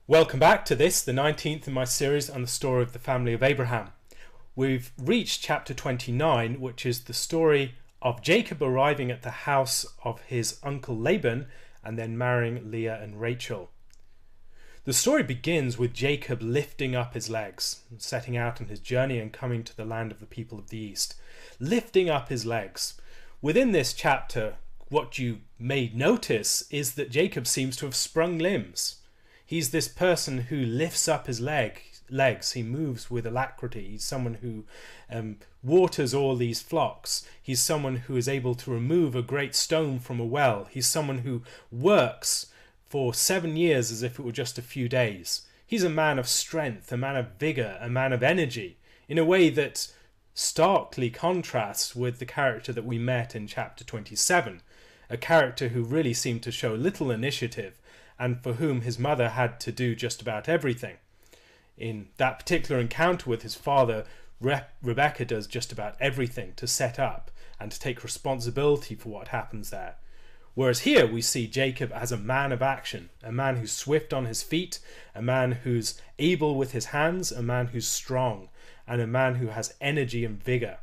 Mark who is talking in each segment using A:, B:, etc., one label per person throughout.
A: Welcome back to this, the 19th in my series on the story of the family of Abraham. We've reached chapter 29, which is the story of Jacob arriving at the house of his uncle Laban and then marrying Leah and Rachel. The story begins with Jacob lifting up his legs, setting out on his journey and coming to the land of the people of the East. Lifting up his legs. Within this chapter, what you may notice is that Jacob seems to have sprung limbs. He's this person who lifts up his legs. He moves with alacrity. He's someone who waters all these flocks. He's someone who is able to remove a great stone from a well. He's someone who works for 7 years as if it were just a few days. He's a man of strength, a man of vigor, a man of energy, in a way that starkly contrasts with the character that we met in chapter 27, a character who really seemed to show little initiative and for whom his mother had to do just about everything. In that particular encounter with his father, Rebecca does just about everything to set up and to take responsibility for what happens there. Whereas here we see Jacob as a man of action, a man who's swift on his feet, a man who's able with his hands, a man who's strong, and a man who has energy and vigor.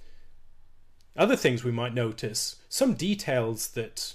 A: Other things we might notice, some details that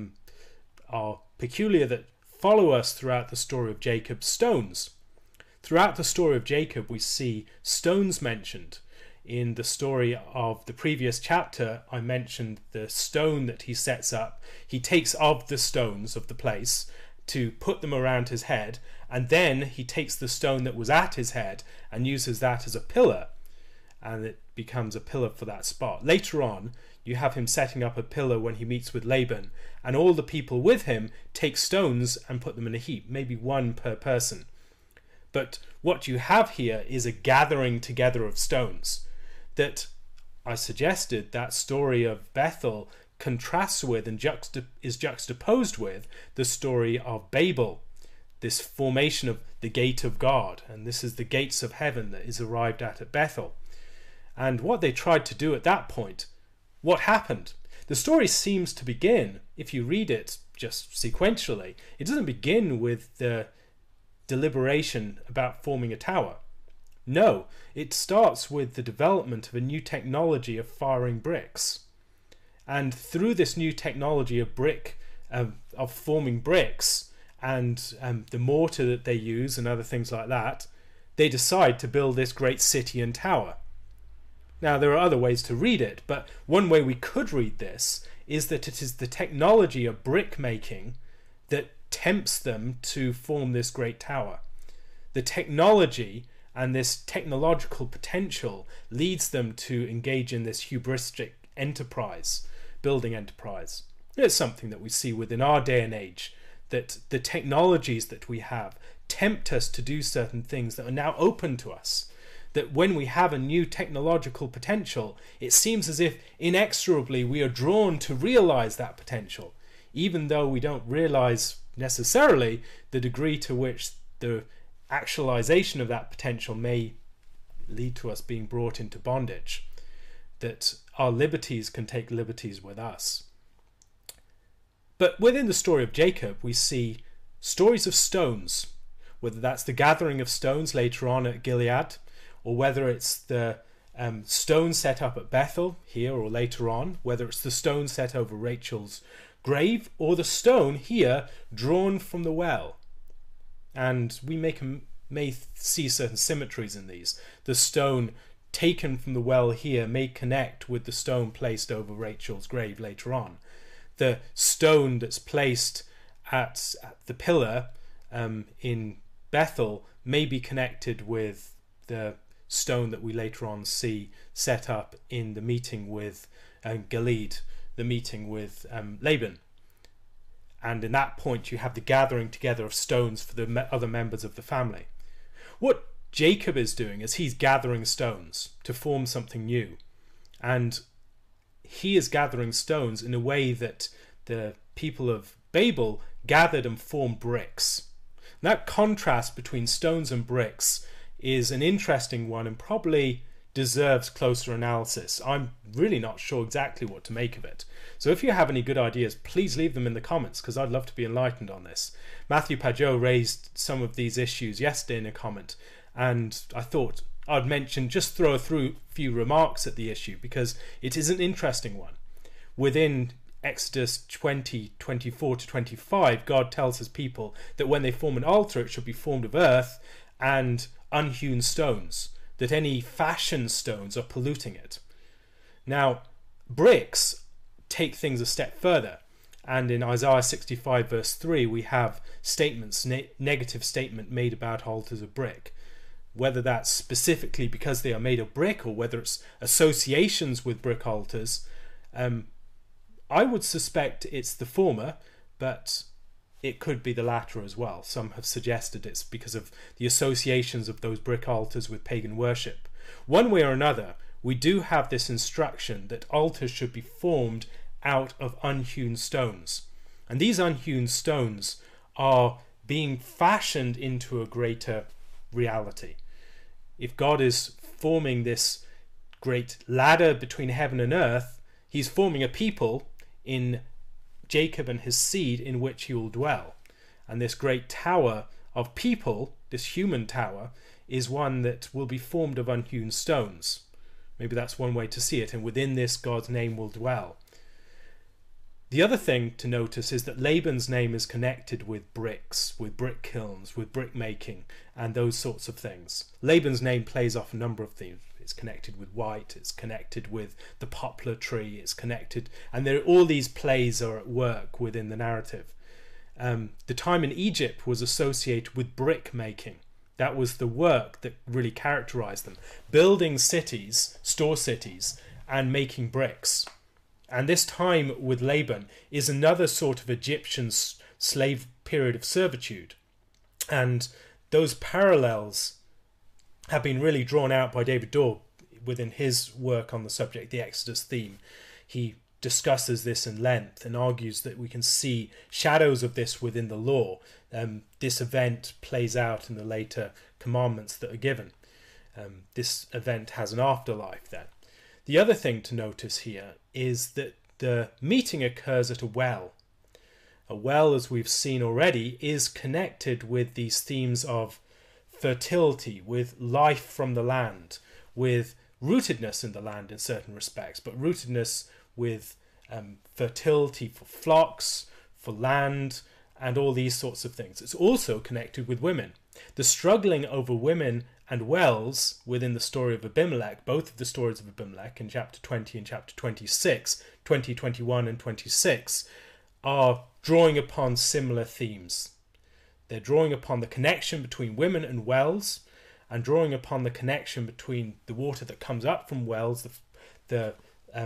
A: are peculiar that follow us throughout the story of Jacob. Stones. Throughout the story of Jacob we see stones mentioned. In the story of the previous chapter I mentioned the stone that he sets up. He takes of the stones of the place to put them around his head, and then he takes the stone that was at his head and uses that as a pillar, and it becomes a pillar for that spot. Later on you have him setting up a pillar when he meets with Laban, and all the people with him take stones and put them in a heap, maybe one per person. But what you have here is a gathering together of stones that I suggested that story of Bethel contrasts with and is juxtaposed with the story of Babel, this formation of the gate of God, and this is the gates of heaven that is arrived at Bethel. And what they tried to do at that point, what happened? The story seems to begin, if you read it just sequentially, it doesn't begin with the deliberation about forming a tower. No, it starts with the development of a new technology of firing bricks. And through this new technology of forming bricks and the mortar that they use and other things like that, they decide to build this great city and tower. Now, there are other ways to read it, but one way we could read this is that it is the technology of brick making that tempts them to form this great tower. The technology and this technological potential leads them to engage in this hubristic enterprise, building enterprise. It's something that we see within our day and age, that the technologies that we have tempt us to do certain things that are now open to us. That when we have a new technological potential, it seems as if inexorably we are drawn to realize that potential, even though we don't realize necessarily the degree to which the actualization of that potential may lead to us being brought into bondage, that our liberties can take liberties with us. But within the story of Jacob, we see stories of stones, whether that's the gathering of stones later on at Gilead, or whether it's the stone set up at Bethel here or later on, whether it's the stone set over Rachel's grave, or the stone here drawn from the well. And we may see certain symmetries in these. The stone taken from the well here may connect with the stone placed over Rachel's grave later on. The stone that's placed at the pillar in Bethel may be connected with the stone that we later on see set up in the meeting with Gilead, the meeting with Laban. And in that point you have the gathering together of stones for the other members of the family. What Jacob is doing is he's gathering stones to form something new. And he is gathering stones in a way that the people of Babel gathered and formed bricks. And that contrast between stones and bricks is an interesting one and probably deserves closer analysis. I'm really not sure exactly what to make of it. So if you have any good ideas, please leave them in the comments, because I'd love to be enlightened on this. Matthew Pajot raised some of these issues yesterday in a comment, and I thought I'd mention, just throw a few remarks at the issue, because it is an interesting one. Within Exodus 20:24 to 25, God tells his people that when they form an altar, it should be formed of earth and unhewn stones, that any fashioned stones are polluting it. Now, bricks take things a step further, and in Isaiah 65 verse 3 we have statements, negative statement made about altars of brick. Whether that's specifically because they are made of brick, or whether it's associations with brick altars, I would suspect it's the former, but it could be the latter as well. Some have suggested it's because of the associations of those brick altars with pagan worship. One way or another, we do have this instruction that altars should be formed out of unhewn stones. And these unhewn stones are being fashioned into a greater reality. If God is forming this great ladder between heaven and earth, he's forming a people in Jacob and his seed in which he will dwell. And this great tower of people, this human tower, is one that will be formed of unhewn stones. Maybe that's one way to see it. And within this, God's name will dwell. The other thing to notice is that Laban's name is connected with bricks, with brick kilns, with brick making, and those sorts of things. Laban's name plays off a number of themes. It's connected with white, it's connected with the poplar tree, it's connected, and all these plays are at work within the narrative. The time in Egypt was associated with brick making. That was the work that really characterized them. Building cities, store cities, and making bricks. And this time with Laban is another sort of Egyptian slave period of servitude. And those parallels have been really drawn out by David Dorr within his work on the subject, the Exodus theme. He discusses this in length and argues that we can see shadows of this within the law. This event plays out in the later commandments that are given. This event has an afterlife then. The other thing to notice here is that the meeting occurs at a well. A well, as we've seen already, is connected with these themes of fertility, with life from the land, with rootedness in the land in certain respects, but rootedness with fertility for flocks, for land, and all these sorts of things. It's also connected with women. The struggling over women and wells within the story of Abimelech, both of the stories of Abimelech in chapter 20 and chapter 26, 20, 21 and 26, are drawing upon similar themes. They're drawing upon the connection between women and wells, and drawing upon the connection between the water that comes up from wells, the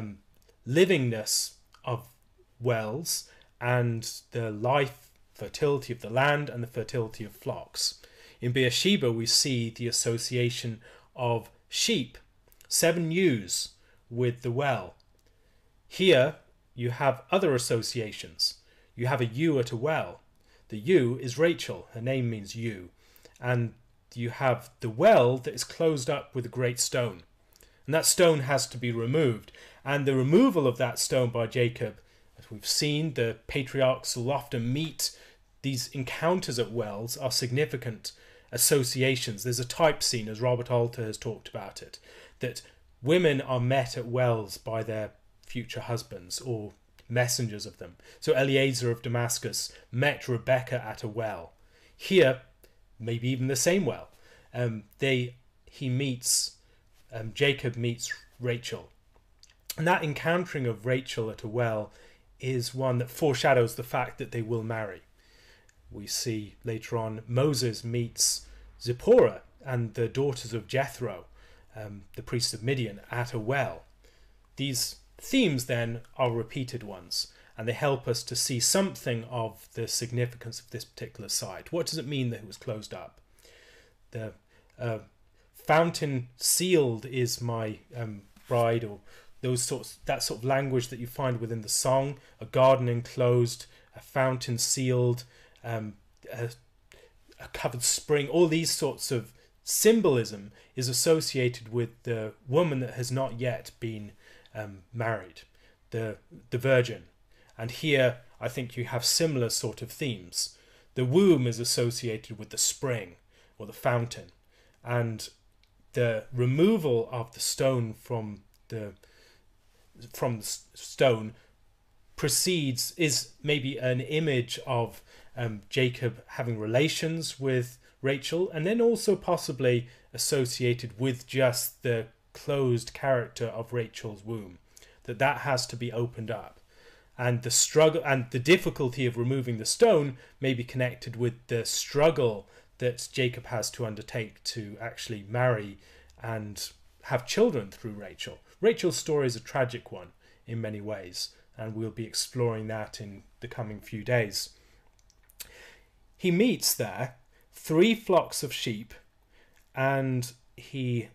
A: livingness of wells, and the life, fertility of the land, and the fertility of flocks. In Beersheba, we see the association of sheep, 7 ewes, with the well. Here, you have other associations. You have a ewe at a well. The ewe is Rachel. Her name means ewe. And you have the well that is closed up with a great stone. And that stone has to be removed. And the removal of that stone by Jacob, as we've seen, the patriarchs will often meet. These encounters at wells are significant associations. There's a type scene, as Robert Alter has talked about it, that women are met at wells by their future husbands or messengers of them. So Eliezer of Damascus met Rebecca at a well. Here, maybe even the same well. Jacob meets Rachel. And that encountering of Rachel at a well is one that foreshadows the fact that they will marry. We see later on Moses meets Zipporah and the daughters of Jethro, the priest of Midian, at a well. These themes then are repeated ones, and they help us to see something of the significance of this particular site. What does it mean that it was closed up? The fountain sealed is my bride, or that sort of language that you find within the song. A garden enclosed, a fountain sealed, a covered spring, all these sorts of symbolism is associated with the woman that has not yet been married, the virgin. And here I think you have similar sort of themes. The womb is associated with the spring or the fountain, and the removal of the stone from the stone is maybe an image of Jacob having relations with Rachel, and then also possibly associated with just the closed character of Rachel's womb, that has to be opened up. And the struggle and the difficulty of removing the stone may be connected with the struggle that Jacob has to undertake to actually marry and have children through Rachel. Rachel's story is a tragic one in many ways, and we'll be exploring that in the coming few days. He meets there 3 flocks of sheep, and he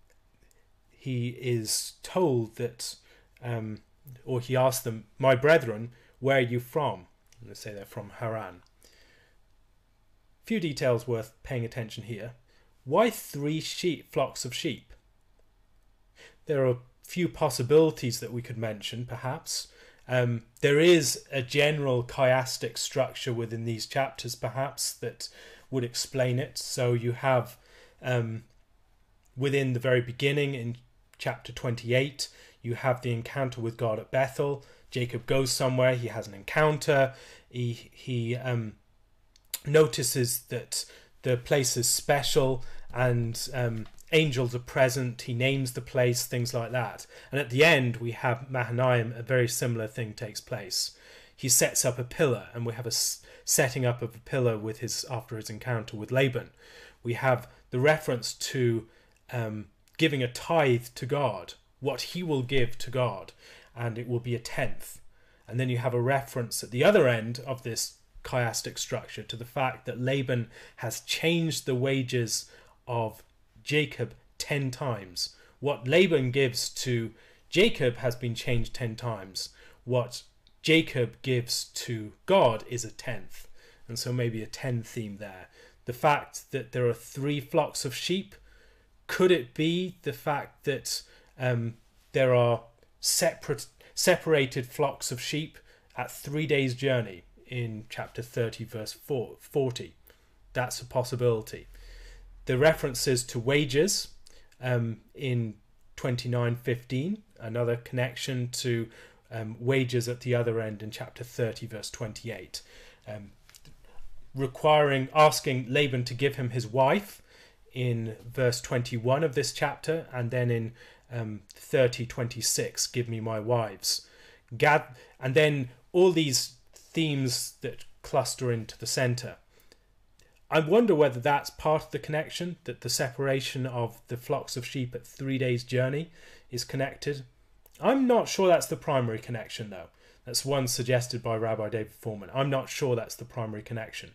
A: is told that, or he asks them, "My brethren, where are you from?" And they say they're from Haran. Few details worth paying attention here. Why 3 flocks of sheep? There are a few possibilities that we could mention, perhaps. There is a general chiastic structure within these chapters, perhaps, that would explain it. So you have, within the very beginning in chapter 28, you have the encounter with God at Bethel. Jacob goes somewhere, he has an encounter, he notices that the place is special, and angels are present. He names the place, things like that. And at the end we have Mahanaim. A very similar thing takes place. He sets up a pillar, and we have a setting up of a pillar with after his encounter with Laban. We have the reference to giving a tithe to God, what he will give to God, and it will be a tenth. And then you have a reference at the other end of this chiastic structure to the fact that Laban has changed the wages of Jacob 10 times. What Laban gives to Jacob has been changed 10 times. What Jacob gives to God is a tenth. And so maybe a 10 theme there. The fact that there are 3 flocks of sheep, could it be the fact that there are separated flocks of sheep at 3 days' journey in chapter 30, verse 40? That's a possibility. The references to wages in 29:15, another connection to wages at the other end in chapter 30, verse 28, asking Laban to give him his wife in verse 21 of this chapter, and then in 30:26, give me my wives. And then all these themes that cluster into the center. I wonder whether that's part of the connection, that the separation of the flocks of sheep at 3 days' journey is connected. I'm not sure that's the primary connection, though. That's one suggested by Rabbi David Foreman. I'm not sure that's the primary connection.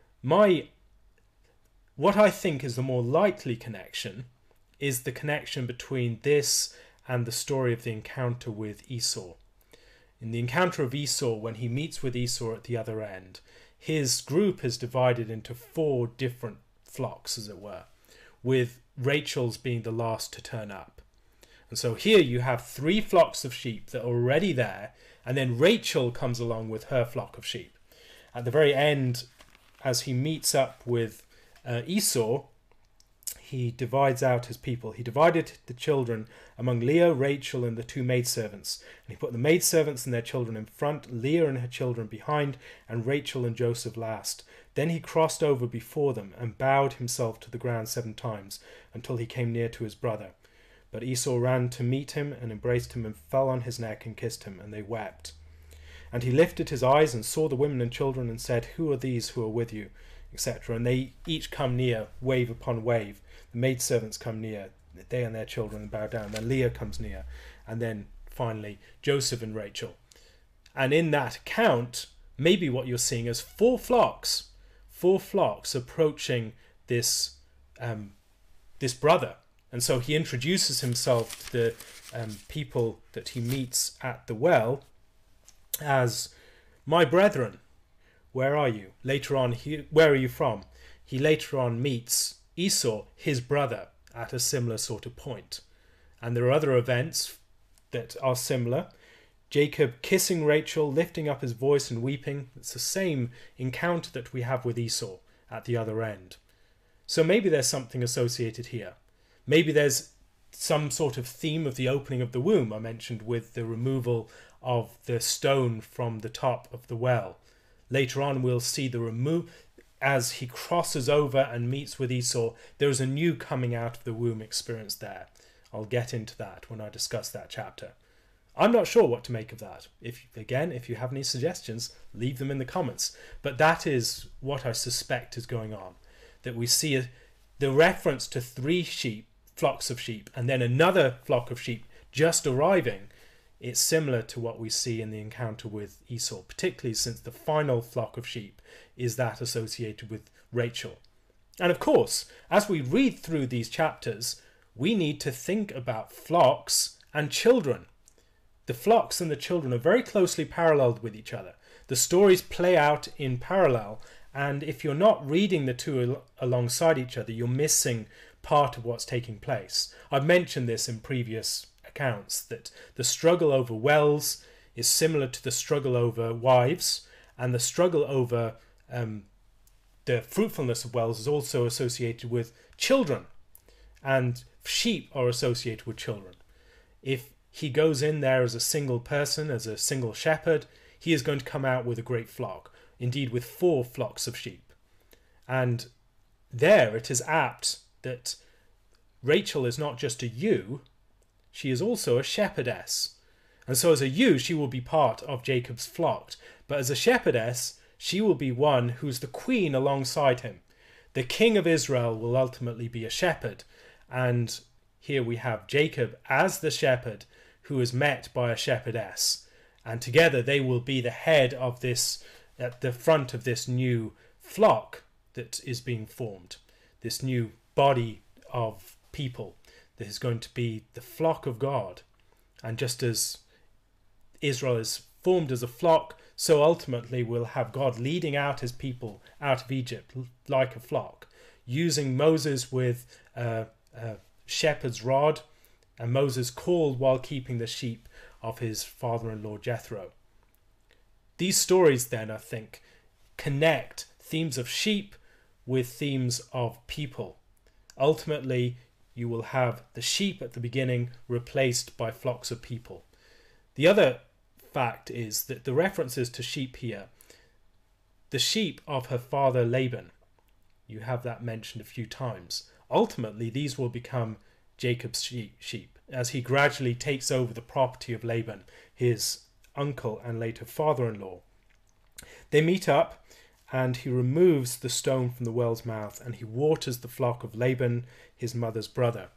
A: What I think is the more likely connection is the connection between this and the story of the encounter with Esau. In the encounter of Esau, when he meets with Esau at the other end, his group is divided into 4 different flocks, as it were, with Rachel's being the last to turn up. And so here you have 3 flocks of sheep that are already there, and then Rachel comes along with her flock of sheep. At the very end, as he meets up with Esau, he divides out his people. He divided the children among Leah, Rachel, and the 2 maidservants. And he put the maidservants and their children in front, Leah and her children behind, and Rachel and Joseph last. Then he crossed over before them and bowed himself to the ground 7 times until he came near to his brother. But Esau ran to meet him and embraced him and fell on his neck and kissed him, and they wept. And he lifted his eyes and saw the women and children and said, "Who are these who are with you?" etc. And they each come near, wave upon wave. The maidservants come near, they and their children bow down. Then Leah comes near, and then finally Joseph and Rachel. And in that account, maybe what you're seeing is 4 flocks approaching this brother. And so he introduces himself to the people that he meets at the well as, "My brethren, where are you?" Later on, where are you from? He later on meets Esau, his brother, at a similar sort of point. And there are other events that are similar. Jacob kissing Rachel, lifting up his voice and weeping. It's the same encounter that we have with Esau at the other end. So maybe there's something associated here. Maybe there's some sort of theme of the opening of the womb I mentioned with the removal of the stone from the top of the well. Later on we'll see as he crosses over and meets with Esau, there is a new coming out of the womb experience there. I'll get into that when I discuss that chapter. I'm not sure what to make of that. If you have any suggestions, leave them in the comments. But that is what I suspect is going on. That we see the reference to 3 flocks of sheep, and then another flock of sheep just arriving. It's similar to what we see in the encounter with Esau, particularly since the final flock of sheep is that associated with Rachel. And of course, as we read through these chapters, we need to think about flocks and children. The flocks and the children are very closely paralleled with each other. The stories play out in parallel, and if you're not reading the two alongside each other, you're missing part of what's taking place. I've mentioned this in previous accounts, that the struggle over wells is similar to the struggle over wives, and the struggle over the fruitfulness of wells is also associated with children, and sheep are associated with children. If he goes in there as a single person, as a single shepherd, he is going to come out with a great flock, indeed with 4 flocks of sheep. And there it is apt that Rachel is not just a ewe, she is also a shepherdess. And so as a ewe, she will be part of Jacob's flock. But as a shepherdess, she will be one who's the queen alongside him. The king of Israel will ultimately be a shepherd. And here we have Jacob as the shepherd who is met by a shepherdess. And together they will be the head of this, at the front of this new flock that is being formed. This new body of people that is going to be the flock of God. And just as Israel is formed as a flock, so ultimately we'll have God leading out his people out of Egypt like a flock, using Moses with a shepherd's rod, and Moses called while keeping the sheep of his father-in-law Jethro. These stories then, I think, connect themes of sheep with themes of people. Ultimately, you will have the sheep at the beginning replaced by flocks of people. The other fact is that the references to sheep here, the sheep of her father Laban, you have that mentioned a few times. Ultimately, these will become Jacob's sheep as he gradually takes over the property of Laban, his uncle and later father-in-law. They meet up, and he removes the stone from the well's mouth, and he waters the flock of Laban, his mother's brother.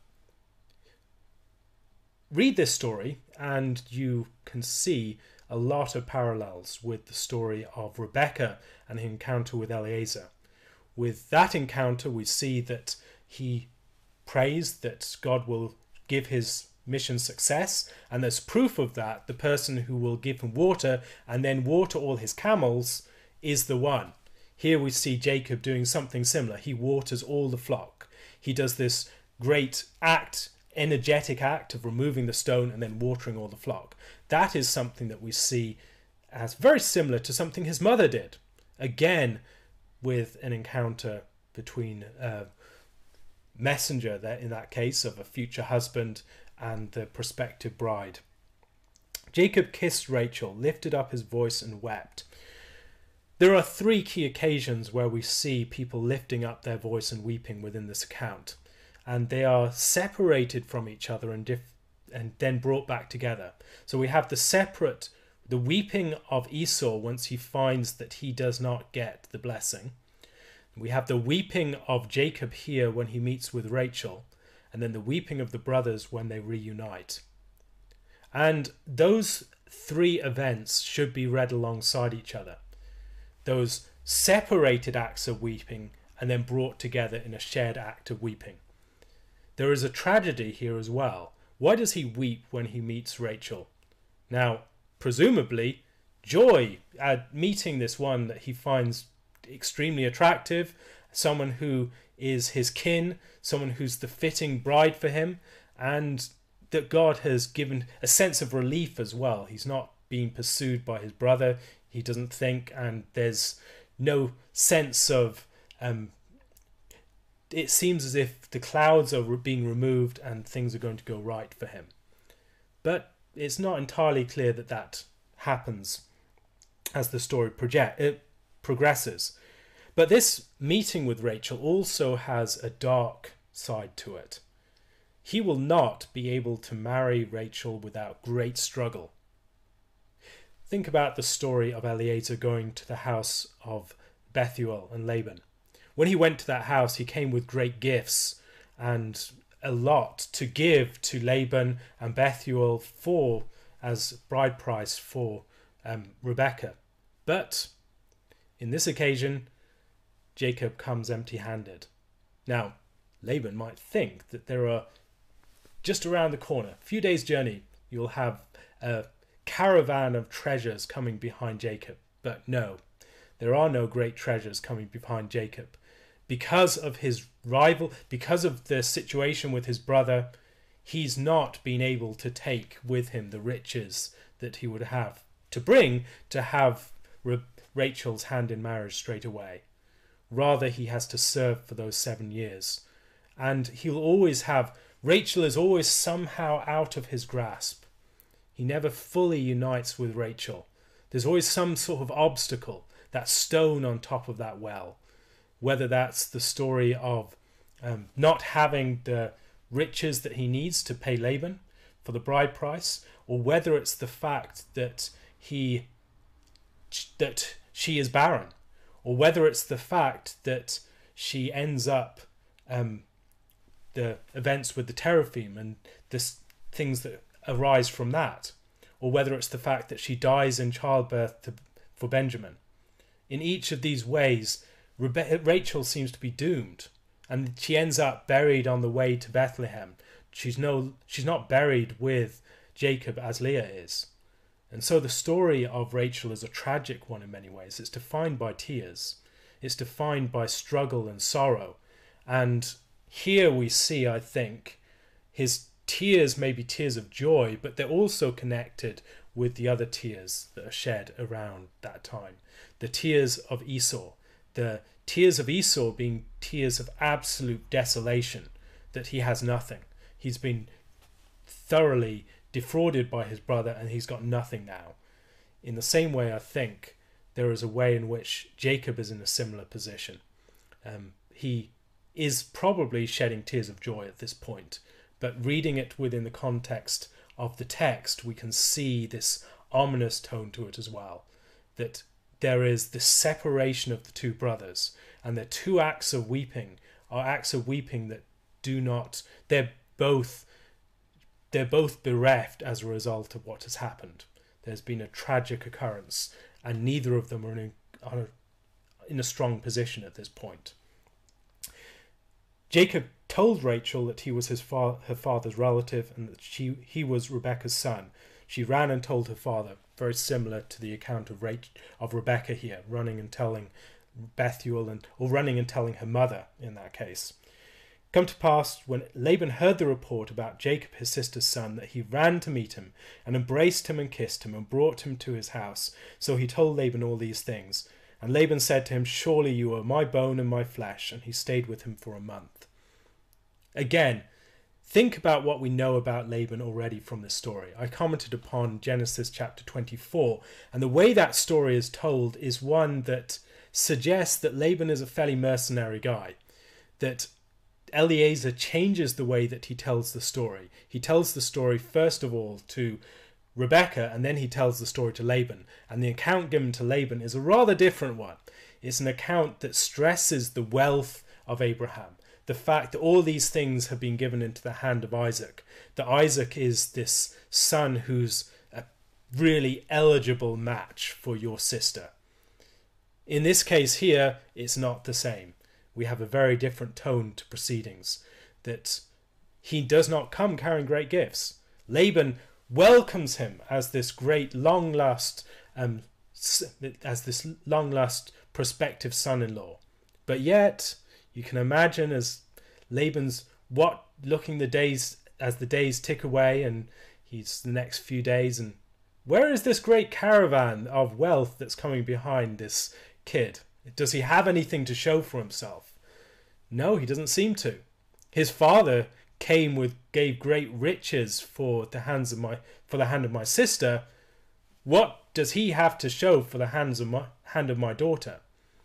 A: Read this story and you can see a lot of parallels with the story of Rebekah and her encounter with Eliezer. With that encounter, we see that he prays that God will give his mission success, and there's proof of that. The person who will give him water and then water all his camels is the one. Here we see Jacob doing something similar. He waters all the flock. He does this great act, energetic act of removing the stone and then watering all the flock. That is something that we see as very similar to something his mother did. Again, with an encounter between a messenger, in that case, of a future husband and the prospective bride. Jacob kissed Rachel, lifted up his voice and wept. There are 3 key occasions where we see people lifting up their voice and weeping within this account, and they are separated from each other and then brought back together. So we have the weeping of Esau once he finds that he does not get the blessing. We have the weeping of Jacob here when he meets with Rachel, and then the weeping of the brothers when they reunite. And those 3 events should be read alongside each other. Those separated acts of weeping and then brought together in a shared act of weeping. There is a tragedy here as well. Why does he weep when he meets Rachel? Now, presumably, joy at meeting this one that he finds extremely attractive someone who is his kin, someone who's the fitting bride for him, and that God has given a sense of relief as well. He's not being pursued by his brother, he doesn't think, and there's no sense of it seems as if the clouds are being removed and things are going to go right for him. But it's not entirely clear that that happens as the story progresses. But this meeting with Rachel also has a dark side to it. He will not be able to marry Rachel without great struggle. Think about the story of Eliezer going to the house of Bethuel and Laban. When he went to that house, he came with great gifts and a lot to give to Laban and Bethuel for as bride price for Rebekah. But in this occasion, Jacob comes empty-handed. Now, Laban might think that there are just around the corner, a few days' journey, you'll have a caravan of treasures coming behind Jacob. But no, there are no great treasures coming behind Jacob. Because of his rival, because of the situation with his brother, he's not been able to take with him the riches that he would have to bring to have Rachel's hand in marriage straight away. Rather, he has to serve for those 7 years. And he'll always have, Rachel is always somehow out of his grasp. He never fully unites with Rachel. There's always some sort of obstacle, that stone on top of that well. Whether that's the story of not having the riches that he needs to pay Laban for the bride price, or whether it's the fact that she is barren, or whether it's the fact that she ends up the events with the teraphim and the things that arise from that, or whether it's the fact that she dies in childbirth for Benjamin. In each of these ways, Rachel seems to be doomed, and she ends up buried on the way to Bethlehem. She's not buried with Jacob as Leah is. And so the story of Rachel is a tragic one in many ways. It's defined by tears. It's defined by struggle and sorrow. And here we see, I think, his tears may be tears of joy, but they're also connected with the other tears that are shed around that time. The tears of Esau. The tears of Esau being tears of absolute desolation, that he has nothing. He's been thoroughly defrauded by his brother and he's got nothing now. In the same way, I think there is a way in which Jacob is in a similar position. He is probably shedding tears of joy at this point, but reading it within the context of the text, we can see this ominous tone to it as well, that there is this separation of the two brothers, and their two acts of weeping are acts of weeping that do not, they're both bereft as a result of what has happened. There's been a tragic occurrence, and neither of them are in a strong position at this point. Jacob told Rachel that he was her father's relative and that he was Rebekah's son. She ran and told her father, very similar to the account of Rebekah here, running and telling Bethuel, or running and telling her mother in that case. Come to pass, when Laban heard the report about Jacob his sister's son, that he ran to meet him, and embraced him and kissed him, and brought him to his house. So he told Laban all these things. And Laban said to him, "Surely you are my bone and my flesh." And he stayed with him for a month. Again, think about what we know about Laban already from this story. I commented upon Genesis chapter 24, and the way that story is told is one that suggests that Laban is a fairly mercenary guy, that Eliezer changes the way that he tells the story. He tells the story first of all to Rebekah, and then he tells the story to Laban. And the account given to Laban is a rather different one. It's an account that stresses the wealth of Abraham, the fact that all these things have been given into the hand of Isaac, that Isaac is this son who's a really eligible match for your sister. In this case here, it's not the same. We have a very different tone to proceedings, that he does not come carrying great gifts. Laban welcomes him as this great long-lost prospective son-in-law. But yet, you can imagine as Laban's looking the days as the days tick away, and he's the next few days, and where is this great caravan of wealth that's coming behind this kid? Does he have anything to show for himself? No, he doesn't seem to. His father gave great riches for the hand of my sister. What does he have to show for the hand of my daughter?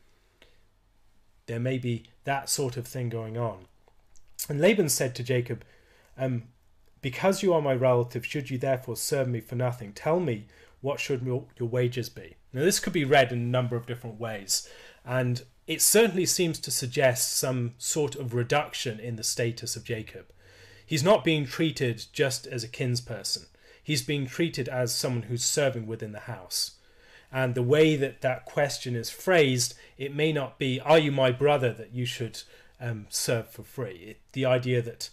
A: There may be that sort of thing going on. And Laban said to Jacob, because you are my relative, should you therefore serve me for nothing? Tell me, what should your wages be? Now, this could be read in a number of different ways, and it certainly seems to suggest some sort of reduction in the status of Jacob. He's not being treated just as a kinsperson. He's being treated as someone who's serving within the house. And the way that question is phrased, it may not be, are you my brother that you should serve for free? The idea that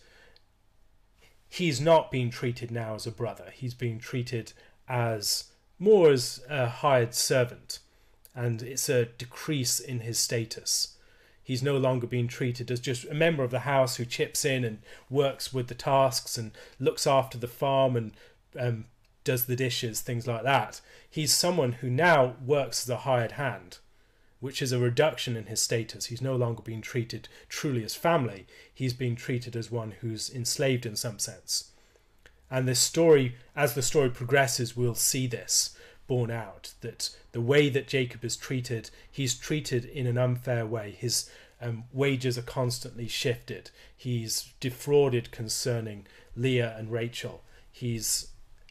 A: he's not being treated now as a brother. He's being treated more as a hired servant. And it's a decrease in his status. He's no longer being treated as just a member of the house who chips in and works with the tasks and looks after the farm and does the dishes, things like that. He's someone who now works as a hired hand, which is a reduction in his status. He's no longer being treated truly as family. He's being treated as one who's enslaved in some sense. And this story, as the story progresses, we'll see this borne out, that the way that Jacob is treated, he's treated in an unfair way. His wages are constantly shifted. He's defrauded concerning Leah and Rachel. His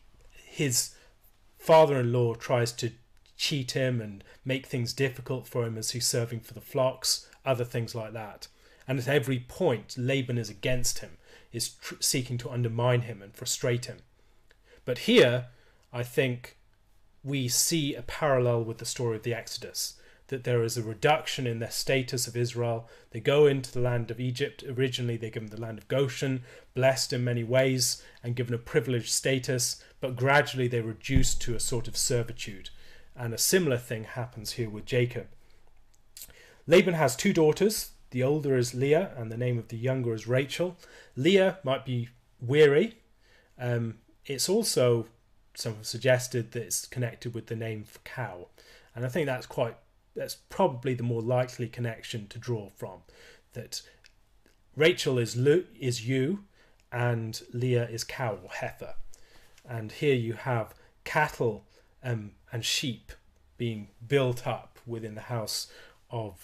A: father-in-law tries to cheat him and make things difficult for him as he's serving for the flocks, other things like that. And at every point, Laban is against him, is seeking to undermine him and frustrate him. But here, I think we see a parallel with the story of the Exodus, that there is a reduction in the status of Israel. They go into the land of Egypt. Originally, they're given the land of Goshen, blessed in many ways and given a privileged status, but gradually they're reduced to a sort of servitude. And a similar thing happens here with Jacob. Laban has two daughters. The older is Leah, and the name of the younger is Rachel. Leah might be weary. It's also, some have suggested that it's connected with the name for cow. And I think that's probably the more likely connection to draw from. That Rachel is ewe, and Leah is cow or heifer. And here you have cattle and sheep being built up within the house of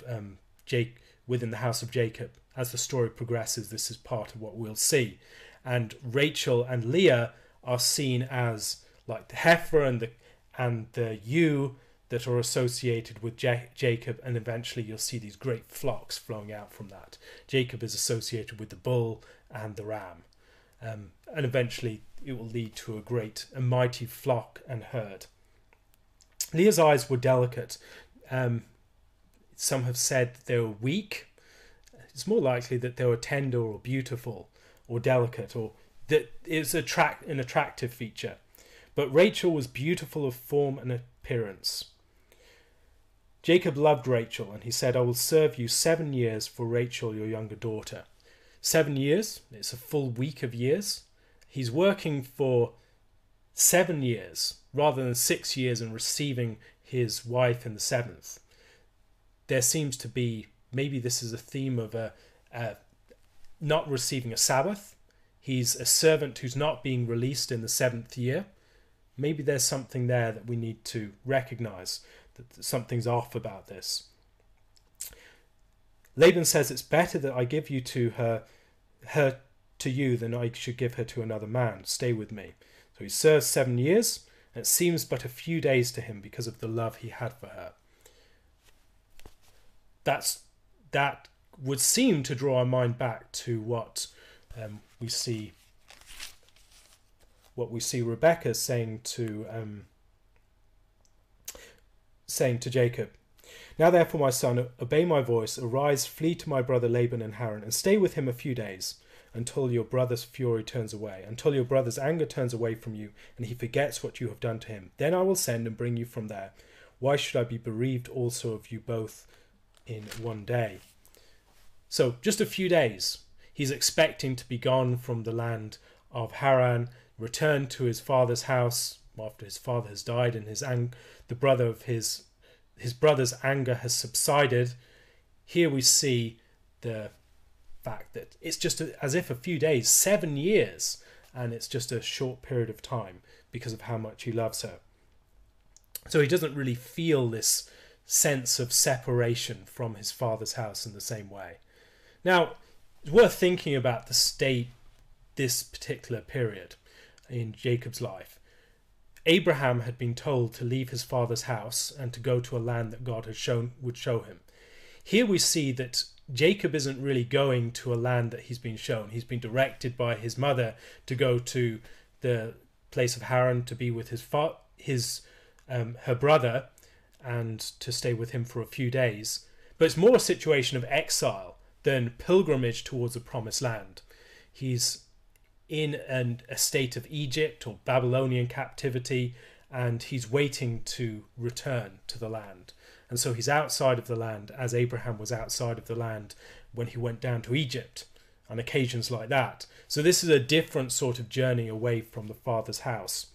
A: Jacob. As the story progresses, this is part of what we'll see. And Rachel and Leah are seen as like the heifer and the ewe that are associated with Jacob, and eventually you'll see these great flocks flowing out from that. Jacob is associated with the bull and the ram. And eventually it will lead to a mighty flock and herd. Leah's eyes were delicate. Some have said that they were weak. It's more likely that they were tender or beautiful or delicate, or that it's an attractive feature. But Rachel was beautiful of form and appearance. Jacob loved Rachel, and he said, I will serve you 7 years for Rachel, your younger daughter. 7 years, it's a full week of years. He's working for 7 years rather than 6 years and receiving his wife in the 7th. There seems to be, maybe this is a theme of not receiving a Sabbath. He's a servant who's not being released in the 7th year. Maybe there's something there that we need to recognize, that something's off about this. Laban says, it's better that I give you to her to you than I should give her to another man. Stay with me. So he serves 7 years, and it seems but a few days to him because of the love he had for her. That would seem to draw our mind back to what we see Rebekah saying to Jacob. Now therefore, my son, obey my voice, arise, flee to my brother Laban in Haran, and stay with him a few days, until your brother's fury turns away, until your brother's anger turns away from you, and he forgets what you have done to him. Then I will send and bring you from there. Why should I be bereaved also of you both in one day? So just a few days. He's expecting to be gone from the land of Haran, return to his father's house after his father has died, and the brother of his brother's anger has subsided. Here we see the fact that it's just as if a few days, 7 years, and it's just a short period of time because of how much he loves her. So he doesn't really feel this sense of separation from his father's house in the same way. Now, it's worth thinking about this particular period in Jacob's life. Abraham had been told to leave his father's house and to go to a land that God would show him. Here we see that Jacob isn't really going to a land that he's been shown. He's been directed by his mother to go to the place of Haran to be with her brother and to stay with him for a few days. But it's more a situation of exile than pilgrimage towards a promised land. He's in a state of Egypt or Babylonian captivity, and he's waiting to return to the land. And so he's outside of the land, as Abraham was outside of the land when he went down to Egypt on occasions like that. So this is a different sort of journey away from the father's house.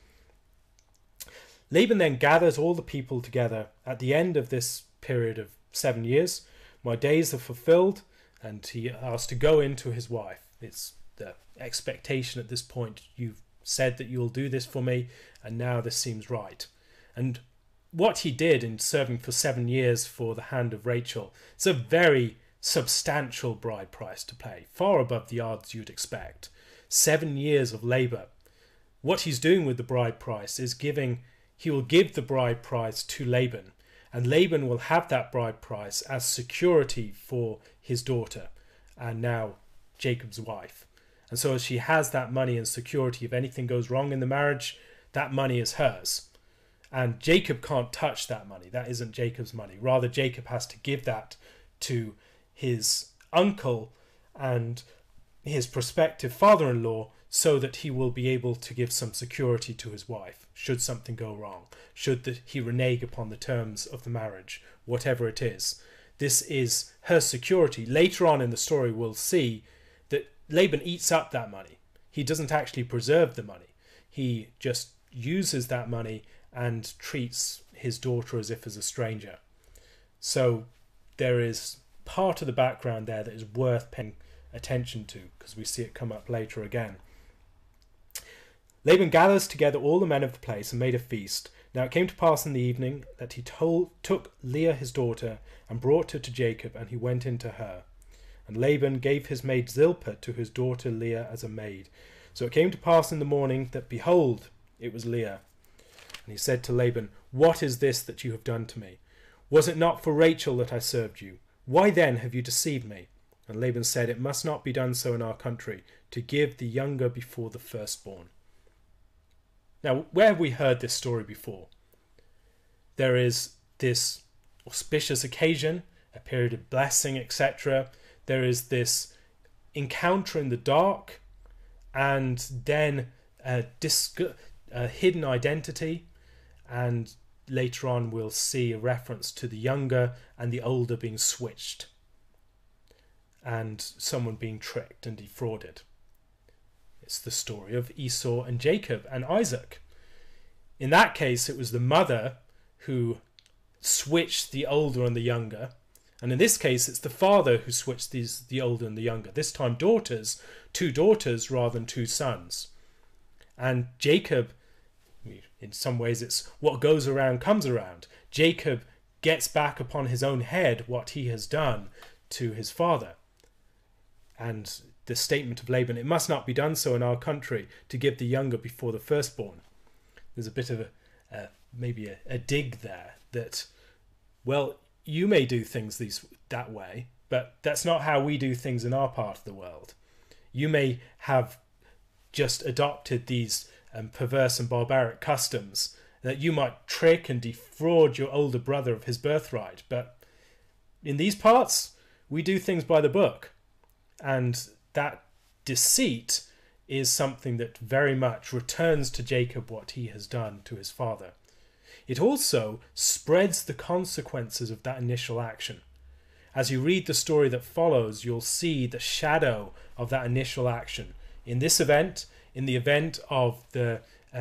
A: Laban then gathers all the people together at the end of this period of 7 years. My days are fulfilled, and he asks to go into his wife. It's the expectation at this point. You've said that you'll do this for me, and now this seems right. And what he did in serving for 7 years for the hand of Rachel, it's a very substantial bride price to pay, far above the odds you'd expect. 7 years of labour. What he's doing with the bride price is he will give the bride price to Laban, and Laban will have that bride price as security for his daughter, and now Jacob's wife. And so as she has that money and security, if anything goes wrong in the marriage, that money is hers. And Jacob can't touch that money. That isn't Jacob's money. Rather, Jacob has to give that to his uncle and his prospective father-in-law so that he will be able to give some security to his wife should something go wrong, should he renege upon the terms of the marriage, whatever it is. This is her security. Later on in the story, we'll see that Laban eats up that money. He doesn't actually preserve the money. He just uses that money and treats his daughter as if as a stranger. So there is part of the background there that is worth paying attention to, because we see it come up later again. Laban gathers together all the men of the place and made a feast. Now it came to pass in the evening that he took Leah his daughter and brought her to Jacob, and he went into her. And Laban gave his maid Zilpah to his daughter Leah as a maid. So it came to pass in the morning that, behold, it was Leah. And he said to Laban, "What is this that you have done to me? Was it not for Rachel that I served you? Why then have you deceived me?" And Laban said, "It must not be done so in our country, to give the younger before the firstborn." Now, where have we heard this story before? There is this auspicious occasion, a period of blessing, etc. There is this encounter in the dark, and then a hidden identity, and later on we'll see a reference to the younger and the older being switched, and someone being tricked and defrauded. It's the story of Esau and Jacob and Isaac. In that case, it was the mother who switched the older and the younger. And in this case, it's the father who switched the older and the younger. This time daughters, 2 daughters rather than 2 sons. And Jacob, in some ways it's what goes around comes around. Jacob gets back upon his own head what he has done to his father. And the statement of Laban, "It must not be done so in our country, to give the younger before the firstborn." There's a bit of maybe a dig there that, well, you may do things that way, but that's not how we do things in our part of the world. You may have just adopted these perverse and barbaric customs that you might trick and defraud your older brother of his birthright, but in these parts, we do things by the book. And that deceit is something that very much returns to Jacob what he has done to his father. It also spreads the consequences of that initial action. As you read the story that follows, you'll see the shadow of that initial action. In this event, in the event of the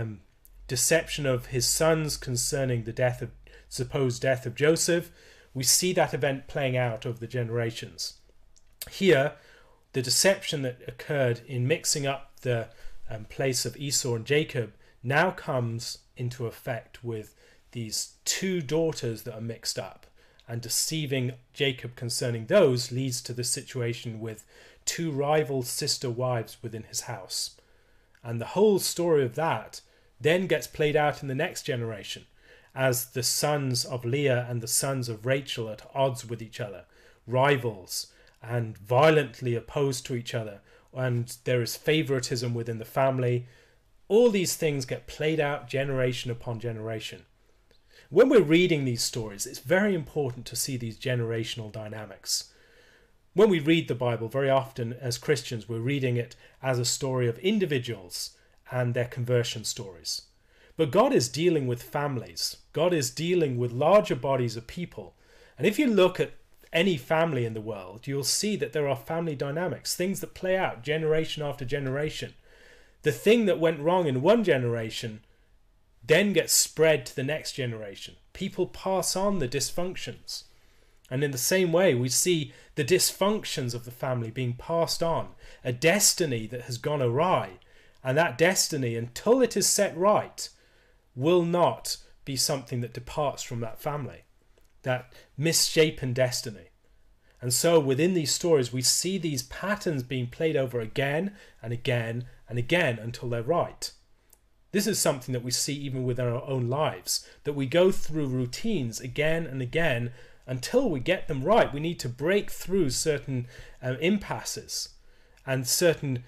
A: deception of his sons concerning the supposed death of Joseph, we see that event playing out over the generations. Here, the deception that occurred in mixing up the place of Esau and Jacob now comes into effect with these two daughters that are mixed up, and deceiving Jacob concerning those leads to the situation with two rival sister wives within his house. And the whole story of that then gets played out in the next generation, as the sons of Leah and the sons of Rachel are at odds with each other, rivals, and violently opposed to each other, and there is favoritism within the family. All these things get played out generation upon generation. When we're reading these stories, it's very important to see these generational dynamics. When we read the Bible, very often as Christians, we're reading it as a story of individuals and their conversion stories. But God is dealing with families. God is dealing with larger bodies of people. And if you look at any family in the world, you'll see that there are family dynamics, things that play out generation after generation. The thing that went wrong in one generation then gets spread to the next generation. People pass on the dysfunctions. And in the same way, we see the dysfunctions of the family being passed on, a destiny that has gone awry. And that destiny, until it is set right, will not be something that departs from that family, that misshapen destiny. And so within these stories, we see these patterns being played over again and again and again until they're right. This is something that we see even within our own lives, that we go through routines again and again until we get them right. We need to break through certain impasses and certain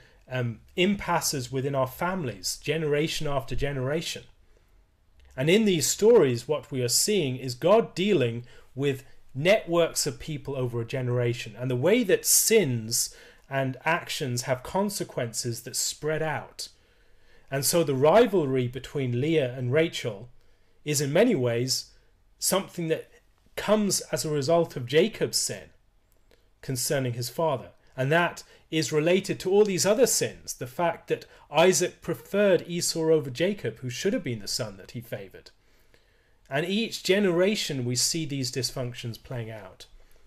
A: impasses within our families, generation after generation. And in these stories, what we are seeing is God dealing with networks of people over a generation, and the way that sins and actions have consequences that spread out. And so the rivalry between Leah and Rachel is in many ways something that comes as a result of Jacob's sin concerning his father. And that is related to all these other sins. The fact that Isaac preferred Esau over Jacob, who should have been the son that he favored. And each generation we see these dysfunctions playing out.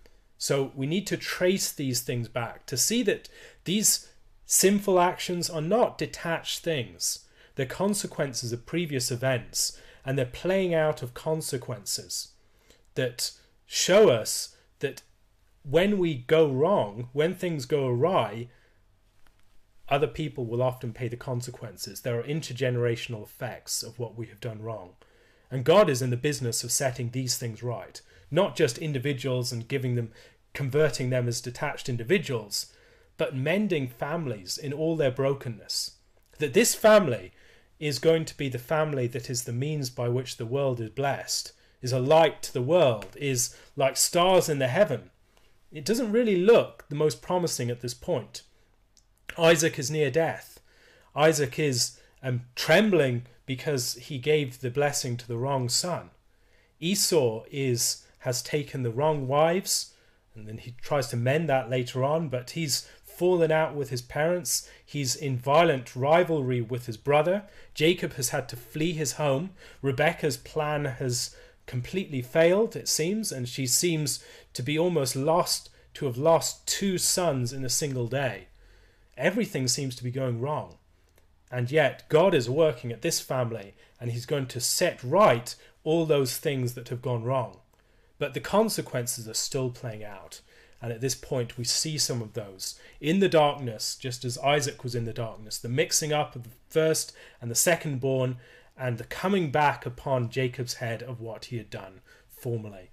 A: So we need to trace these things back to see that these sinful actions are not detached things. They're consequences of previous events, and they're playing out of consequences that show us that when we go wrong, when things go awry, other people will often pay the consequences. There are intergenerational effects of what we have done wrong. And God is in the business of setting these things right. Not just individuals and converting them as detached individuals, but mending families in all their brokenness. That this family is going to be the family that is the means by which the world is blessed, is a light to the world, is like stars in the heaven. It doesn't really look the most promising at this point. Isaac is near death. Isaac is trembling because he gave the blessing to the wrong son. Esau has taken the wrong wives, and then he tries to mend that later on, but he's fallen out with his parents. He's in violent rivalry with his brother. Jacob has had to flee his home. Rebekah's plan has completely failed, it seems, and she seems to be almost to have lost two sons in a single day. Everything seems to be going wrong. And yet God is working at this family, and he's going to set right all those things that have gone wrong. But the consequences are still playing out. And at this point, we see some of those in the darkness, just as Isaac was in the darkness, the mixing up of the first and the second born, and the coming back upon Jacob's head of what he had done formerly.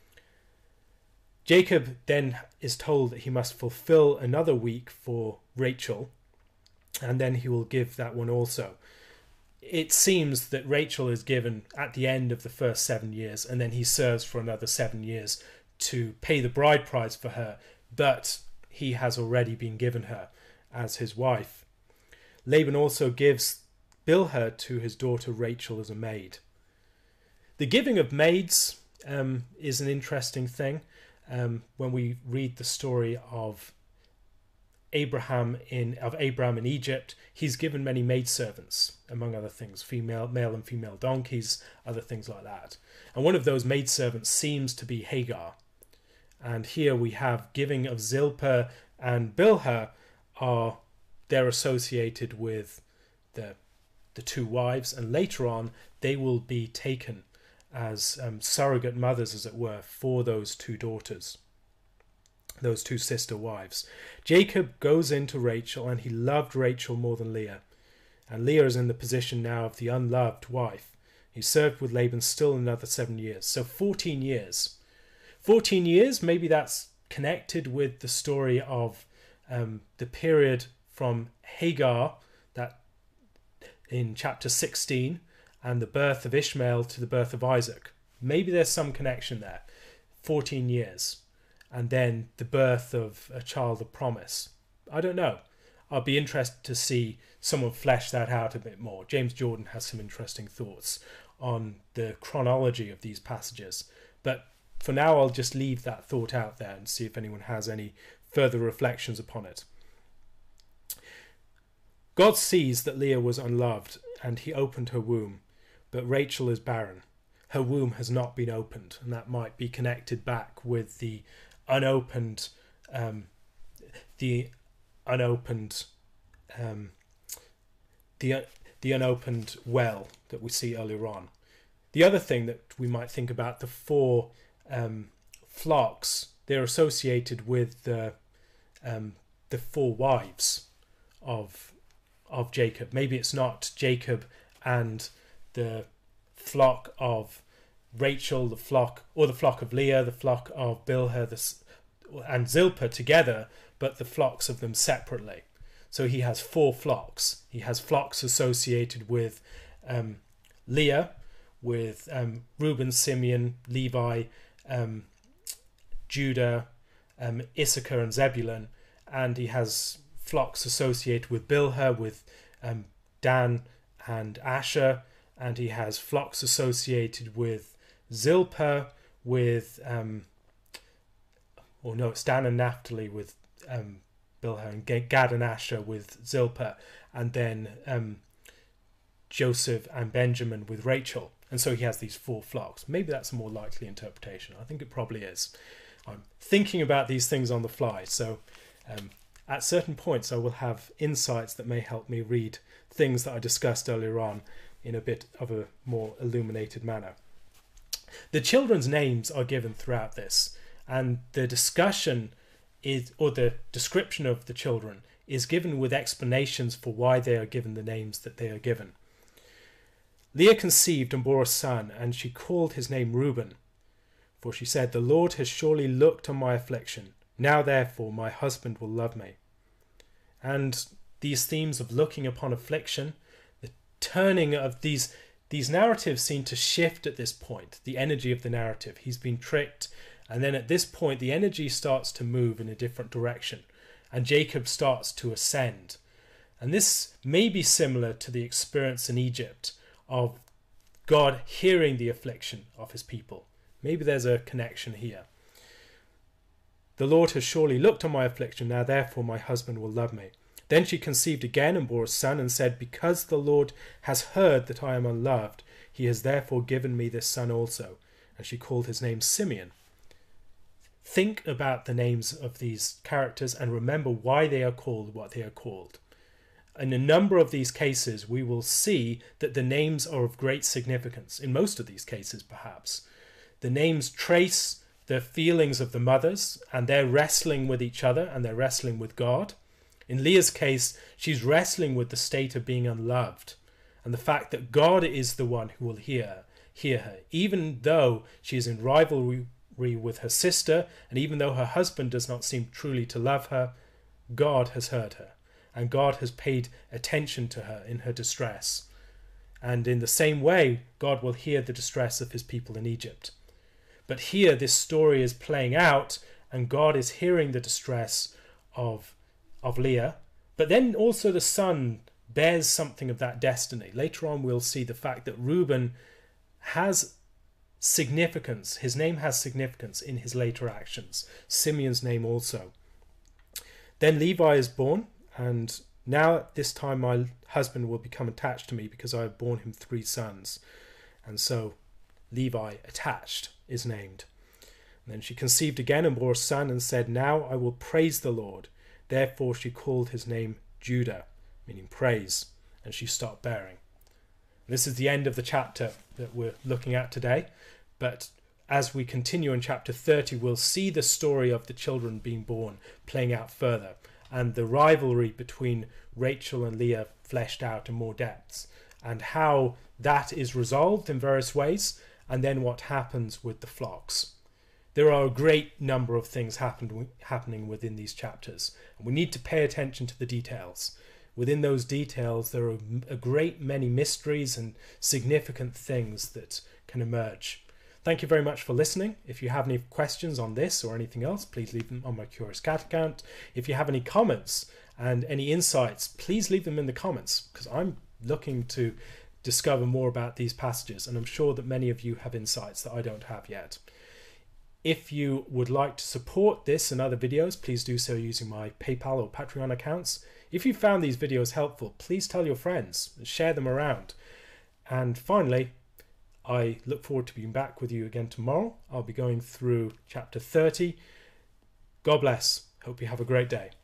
A: Jacob then is told that he must fulfill another week for Rachel, and then he will give that one also. It seems that Rachel is given at the end of the first 7 years, and then he serves for another 7 years to pay the bride price for her, but he has already been given her as his wife. Laban also gives Bilhah to his daughter Rachel as a maid. The giving of maids is an interesting thing. when we read the story of Abraham in Egypt, he's given many maidservants, among other things, male and female donkeys, other things like that. And one of those maidservants seems to be Hagar. And here we have giving of Zilpah and Bilhah they're associated with the two wives, and later on they will be taken as surrogate mothers, as it were, for those two daughters, those two sister wives. Jacob goes into Rachel, and he loved Rachel more than Leah. And Leah is in the position now of the unloved wife. He served with Laban still another 7 years. So 14 years. 14 years, maybe that's connected with the story of the period from Hagar, that in chapter 16, and the birth of Ishmael to the birth of Isaac. Maybe there's some connection there. 14 years. And then the birth of a child of promise. I don't know. I'll be interested to see someone flesh that out a bit more. James Jordan has some interesting thoughts on the chronology of these passages. But for now, I'll just leave that thought out there and see if anyone has any further reflections upon it. God sees that Leah was unloved, and he opened her womb, but Rachel is barren. Her womb has not been opened, and that might be connected back with the unopened well that we see earlier on. The other thing that we might think about, the four flocks, they're associated with the four wives of Jacob. Maybe it's not Jacob and the flock of Rachel, the flock of Leah, the flock of Bilhah and Zilpah together, but the flocks of them separately. So he has four flocks. He has flocks associated with Leah, with Reuben, Simeon, Levi, Judah, Issachar and Zebulun, and he has flocks associated with Bilhah, with Dan and Asher, and he has flocks associated with Zilpah, with it's Dan and Naphtali with Bilhah, and Gad and Asher with Zilpah, and then Joseph and Benjamin with Rachel. And so he has these four flocks. Maybe that's a more likely interpretation. I think it probably is. I'm thinking about these things on the fly, so at certain points I will have insights that may help me read things that I discussed earlier on in a bit of a more illuminated manner. The children's names are given throughout this, and the discussion or the description of the children is given with explanations for why they are given the names that they are given. Leah conceived and bore a son, and she called his name Reuben, for she said, "The Lord has surely looked on my affliction. Now therefore my husband will love me." And these themes of looking upon affliction, the turning of these narratives seem to shift at this point, the energy of the narrative. He's been tricked, and then at this point the energy starts to move in a different direction, and Jacob starts to ascend. And this may be similar to the experience in Egypt of God hearing the affliction of his people. Maybe there's a connection here. "The Lord has surely looked on my affliction, now therefore my husband will love me." Then she conceived again and bore a son, and said, "Because the Lord has heard that I am unloved, he has therefore given me this son also." And she called his name Simeon. Think about the names of these characters and remember why they are called what they are called. In a number of these cases, we will see that the names are of great significance. In most of these cases, perhaps. The names trace the feelings of the mothers, and they're wrestling with each other, and they're wrestling with God. In Leah's case, she's wrestling with the state of being unloved, and the fact that God is the one who will hear her, even though she is in rivalry with her sister, and even though her husband does not seem truly to love her. God has heard her, and God has paid attention to her in her distress. And in the same way, God will hear the distress of his people in Egypt. But here this story is playing out, and God is hearing the distress of Leah. But then also the son bears something of that destiny. Later on we'll see the fact that Reuben has significance. His name has significance in his later actions. Simeon's name also. Then Levi is born, and now at this time my husband will become attached to me because I have borne him 3 sons. And so Levi, attached, is named. And then she conceived again and bore a son and said, "Now I will praise the Lord." Therefore she called his name Judah, meaning praise, and she stopped bearing. This is the end of the chapter that we're looking at today, but as we continue in chapter 30, we'll see the story of the children being born playing out further, and the rivalry between Rachel and Leah fleshed out in more depths, and how that is resolved in various ways, and then what happens with the flocks. There are a great number of things happening within these chapters, and we need to pay attention to the details. Within those details, there are a great many mysteries and significant things that can emerge. Thank you very much for listening. If you have any questions on this or anything else, please leave them on my Curious Cat account. If you have any comments and any insights, please leave them in the comments, because I'm looking to discover more about these passages, and I'm sure that many of you have insights that I don't have yet. If you would like to support this and other videos, please do so using my PayPal or Patreon accounts. If you found these videos helpful, please tell your friends and share them around. And finally, I look forward to being back with you again tomorrow. I'll be going through chapter 30. God bless. Hope you have a great day.